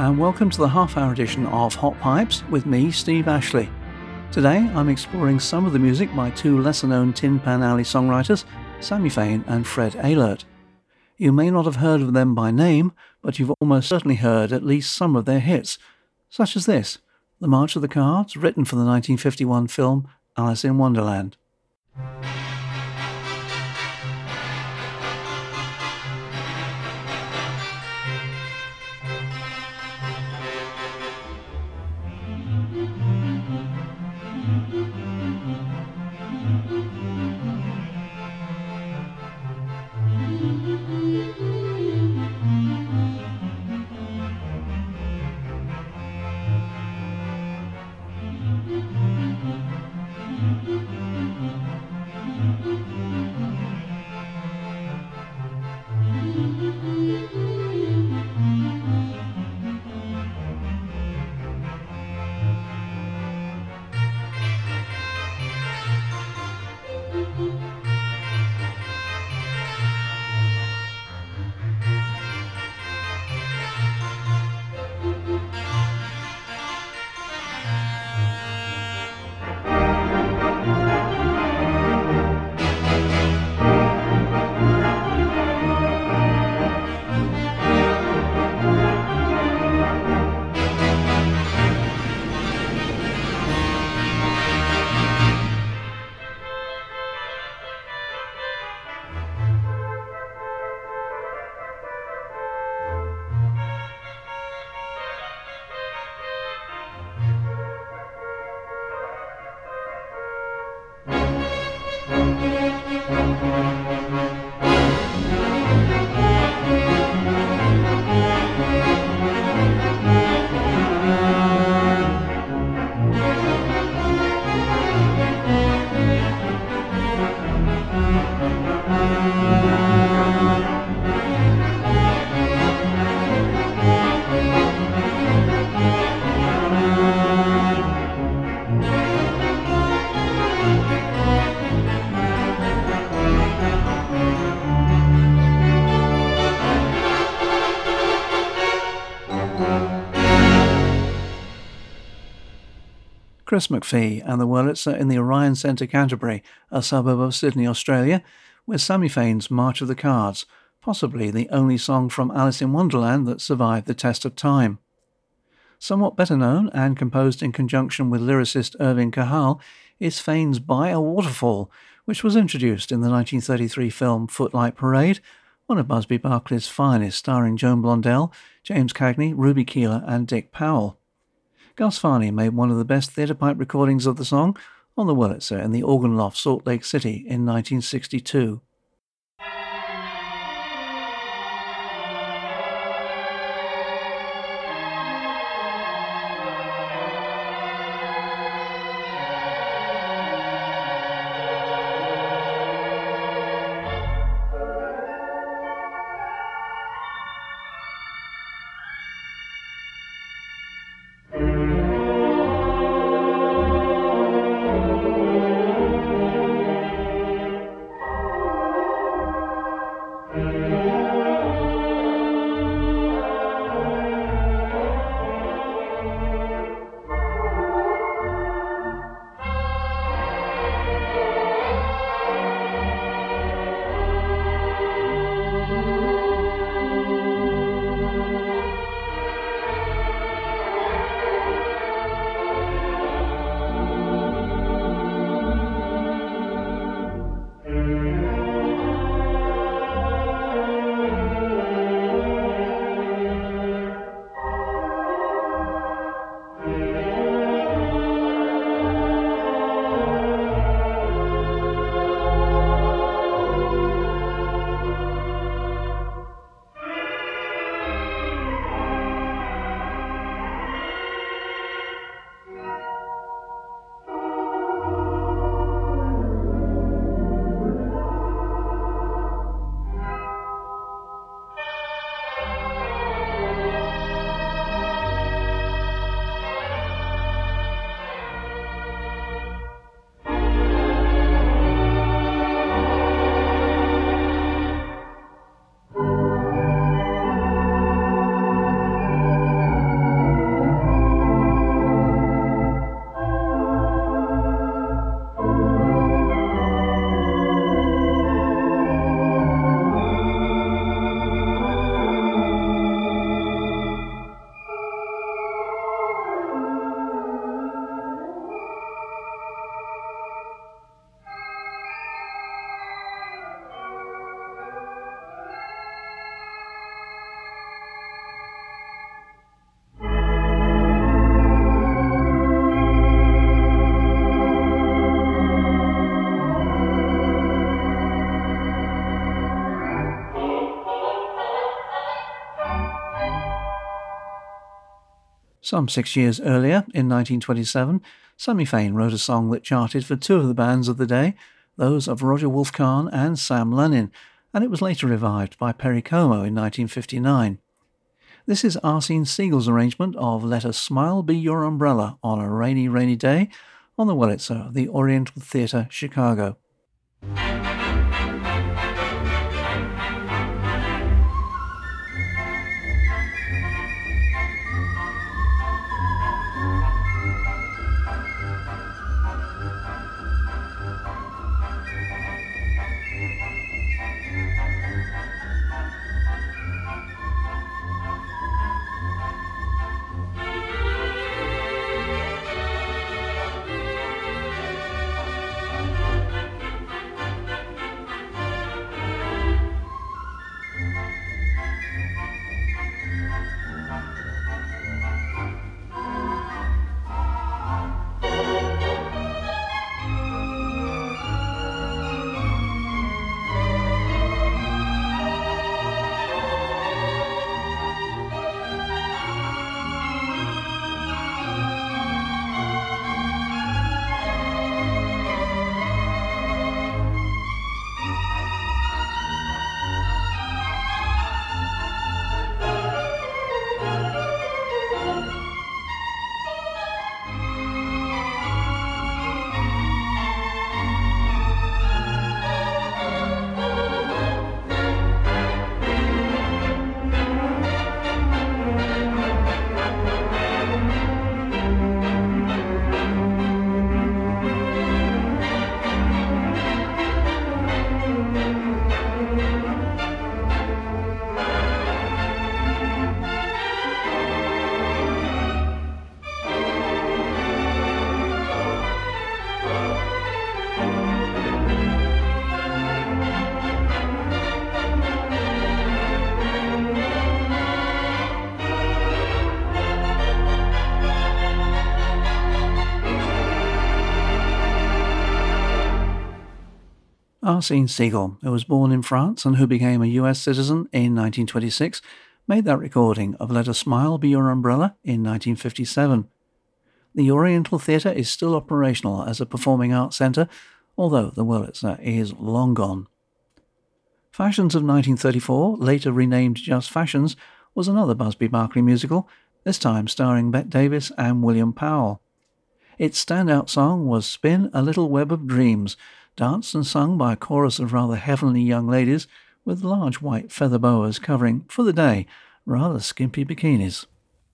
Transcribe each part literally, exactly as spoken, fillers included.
and welcome to the half-hour edition of Hot Pipes with me, Steve Ashley. Today I'm exploring some of the music by two lesser-known Tin Pan Alley songwriters, Sammy Fain and Fred Ehlert. You may not have heard of them by name, but you've almost certainly heard at least some of their hits, such as this, The March of the Cards, written for the nineteen fifty-one film Alice in Wonderland. Chris McPhee and the Wurlitzer in the Orion Centre, Canterbury, a suburb of Sydney, Australia, with Sammy Fain's March of the Cards, possibly the only song from Alice in Wonderland that survived the test of time. Somewhat better known, and composed in conjunction with lyricist Irving Cahal, is Fain's By a Waterfall, which was introduced in the nineteen thirty-three film Footlight Parade, one of Busby Berkeley's finest, starring Joan Blondell, James Cagney, Ruby Keeler and Dick Powell. Gus Farney made one of the best theatre pipe recordings of the song on the Wurlitzer in the Organ Loft, Salt Lake City in nineteen sixty-two. Some six years earlier, in nineteen twenty-seven, Sammy Fain wrote a song that charted for two of the bands of the day, those of Roger Wolf-Kahn and Sam Lennon, and it was later revived by Perry Como in nineteen fifty-nine. This is Arsene Siegel's arrangement of Let a Smile Be Your Umbrella on a Rainy, Rainy Day on the Wurlitzer of the Oriental Theatre, Chicago. Arsene Siegel, who was born in France and who became a U S citizen in nineteen twenty-six, made that recording of Let a Smile Be Your Umbrella in nineteen fifty-seven. The Oriental Theatre is still operational as a performing arts centre, although the Wurlitzer is long gone. Fashions of nineteen thirty-four, later renamed just Fashions, was another Busby Berkeley musical, this time starring Bette Davis and William Powell. Its standout song was Spin a Little Web of Dreams, danced and sung by a chorus of rather heavenly young ladies with large white feather boas covering, for the day, rather skimpy bikinis.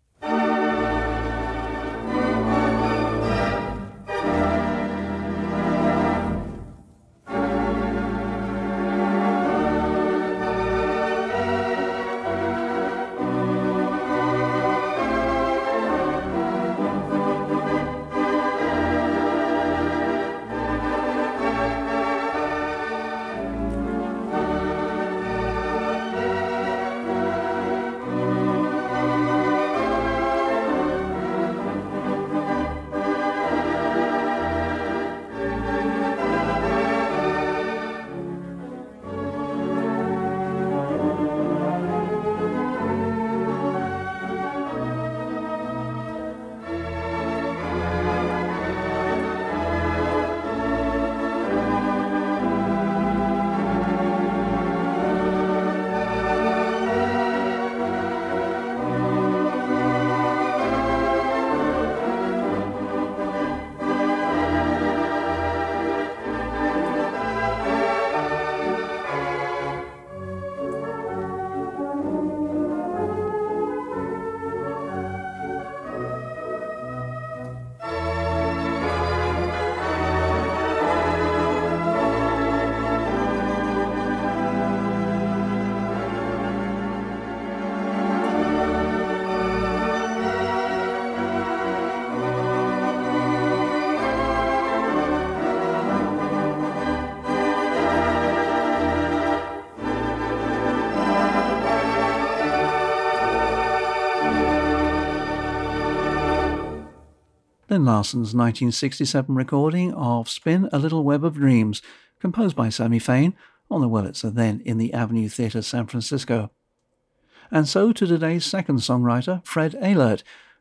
Lynn Larson's nineteen sixty-seven recording of Spin a Little Web of Dreams, composed by Sammy Fain on the Wurlitzer, then in the Avenue Theatre, San Francisco. And so to today's second songwriter, Fred Ehlert,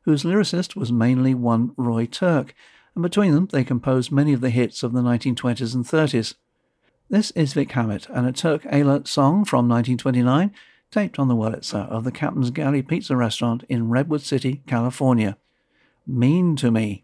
whose lyricist was mainly one Roy Turk, and between them they composed many of the hits of the nineteen twenties and thirties. This is Vic Hammett and a Turk Ehlert song from nineteen twenty-nine, taped on the Wurlitzer of the Captain's Galley Pizza restaurant in Redwood City, California. Mean to Me.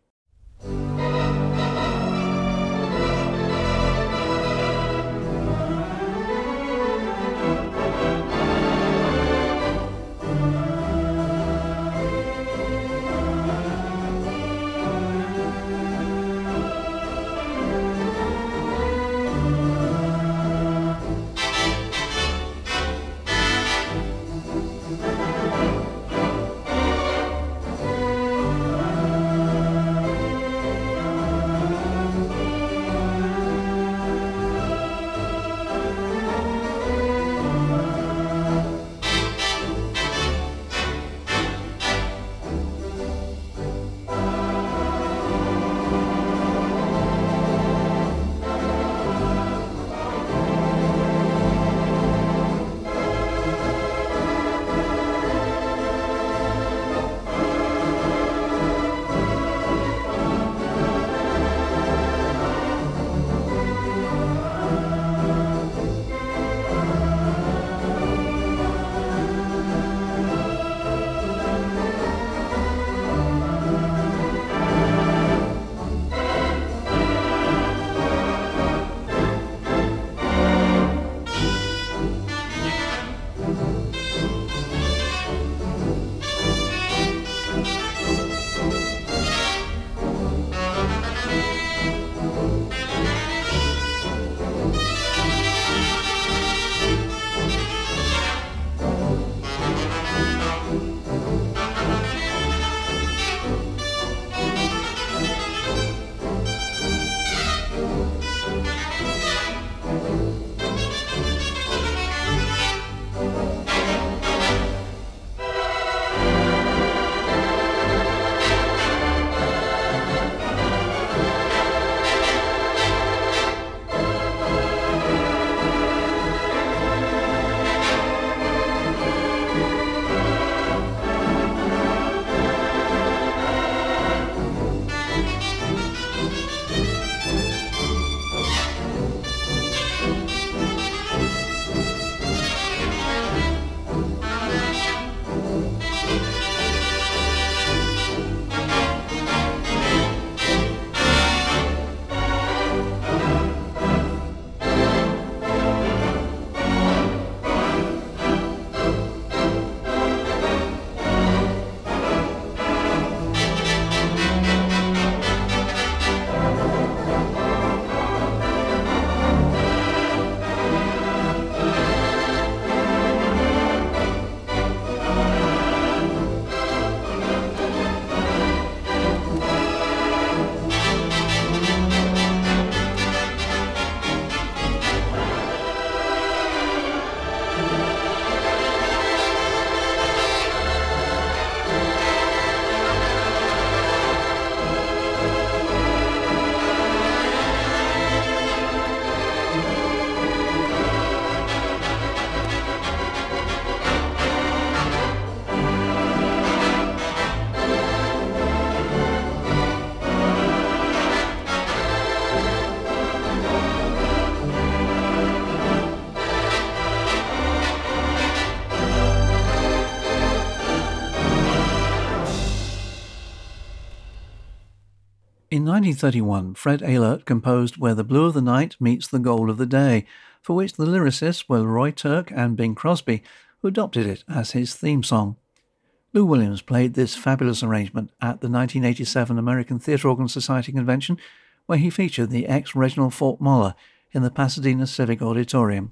In nineteen thirty-one, Fred Ehlert composed Where the Blue of the Night Meets the Gold of the Day, for which the lyricists were Roy Turk and Bing Crosby, who adopted it as his theme song. Lou Williams played this fabulous arrangement at the nineteen eighty-seven American Theatre Organ Society convention, where he featured the ex-Reginald Fort Moller in the Pasadena Civic Auditorium.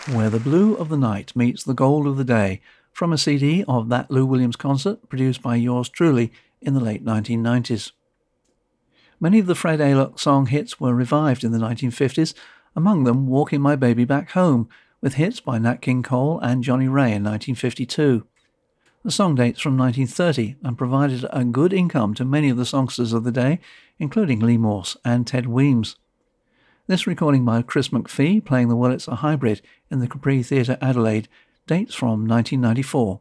Where the blue of the night meets the gold of the day, from a C D of that Lou Williams concert produced by yours truly in the late nineteen nineties. Many of the Fred Aylock song hits were revived in the nineteen fifties, among them Walking My Baby Back Home, with hits by Nat King Cole and Johnny Ray in nineteen fifty-two. The song dates from nineteen thirty and provided a good income to many of the songsters of the day, including Lee Morse and Ted Weems. This recording by Chris McPhee, playing the Wurlitzer Hybrid in the Capri Theatre, Adelaide, dates from nineteen ninety-four.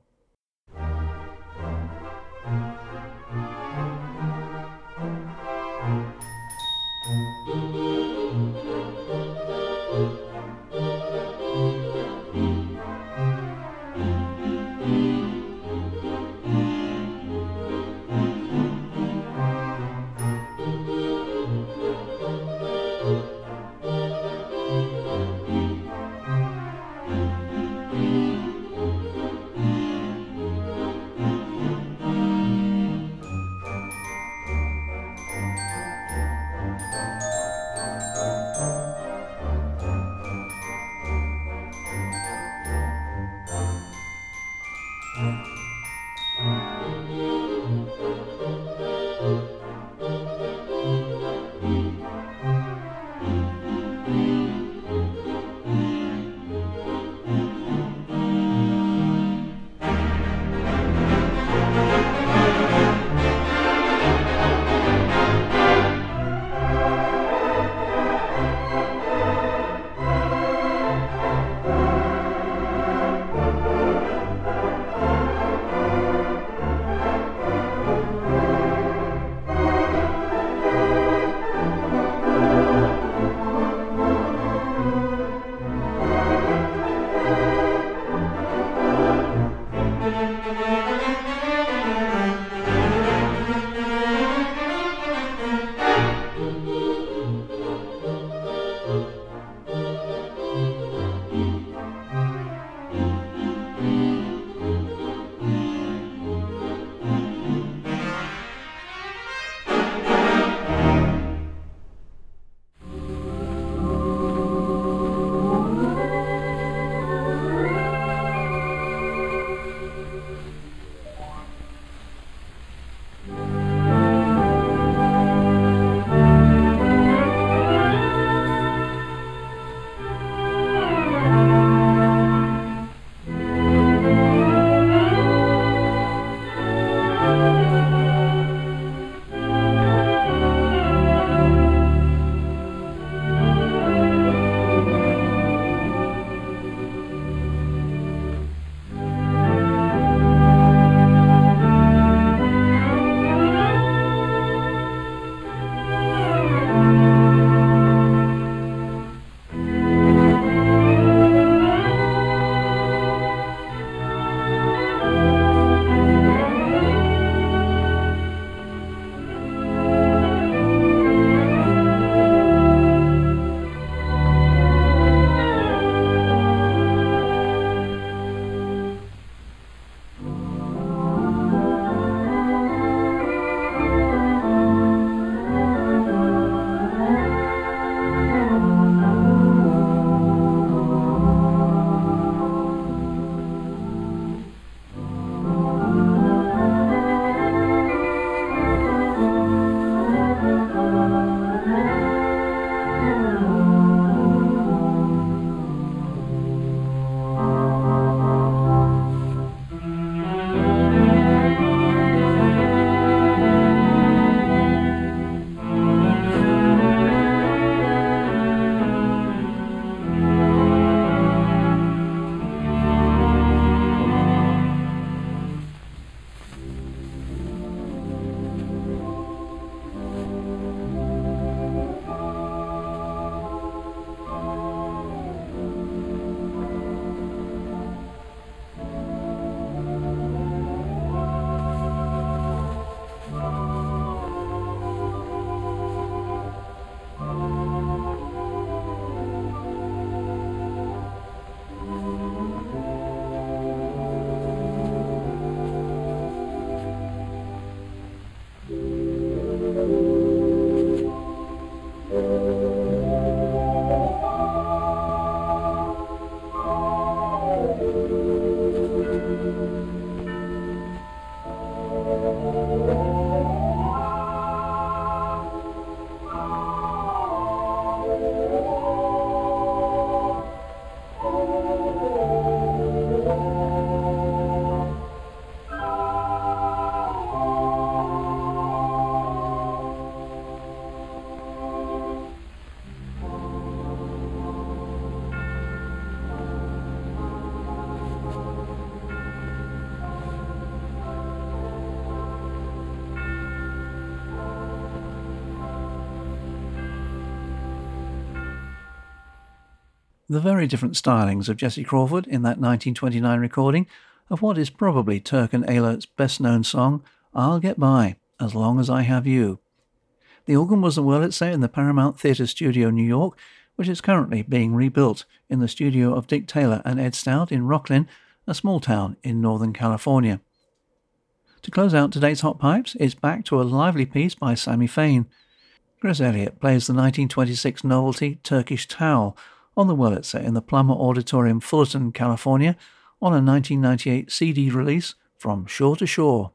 The very different stylings of Jesse Crawford in that nineteen twenty-nine recording of what is probably Turk and Eilert's best-known song, I'll Get By, As Long As I Have You. The organ was the Wurlitzer in the Paramount Theatre Studio, New York, which is currently being rebuilt in the studio of Dick Taylor and Ed Stout in Rocklin, a small town in Northern California. To close out today's Hot Pipes, it's back to a lively piece by Sammy Fain. Chris Elliott plays the nineteen twenty-six novelty Turkish Towel on the Wurlitzer in the Plummer Auditorium, Fullerton, California, on a nineteen ninety-eight C D release from Shore to Shore.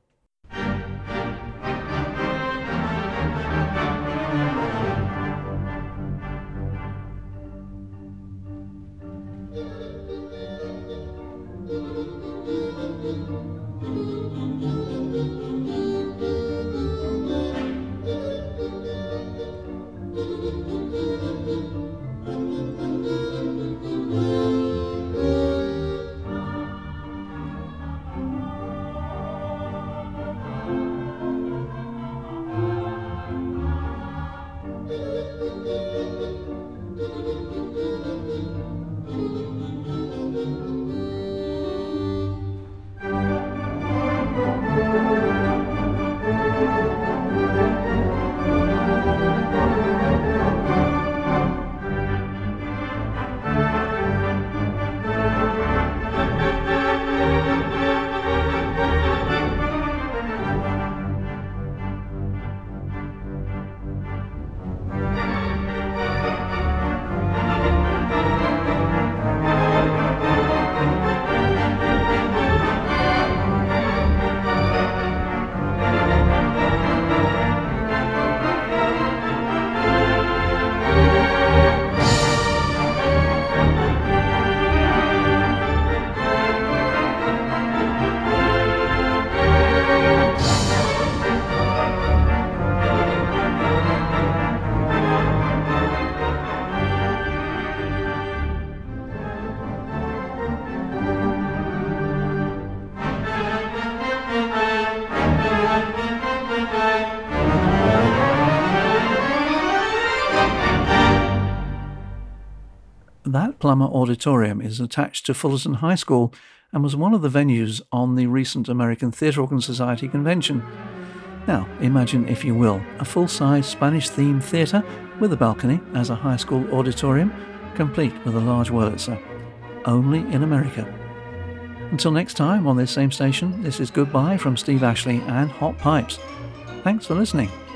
That Plummer Auditorium is attached to Fullerton High School and was one of the venues on the recent American Theatre Organ Society convention. Now, imagine, if you will, a full-size Spanish-themed theatre with a balcony as a high school auditorium, complete with a large Wurlitzer. Only in America. Until next time on this same station, this is goodbye from Steve Ashley and Hot Pipes. Thanks for listening.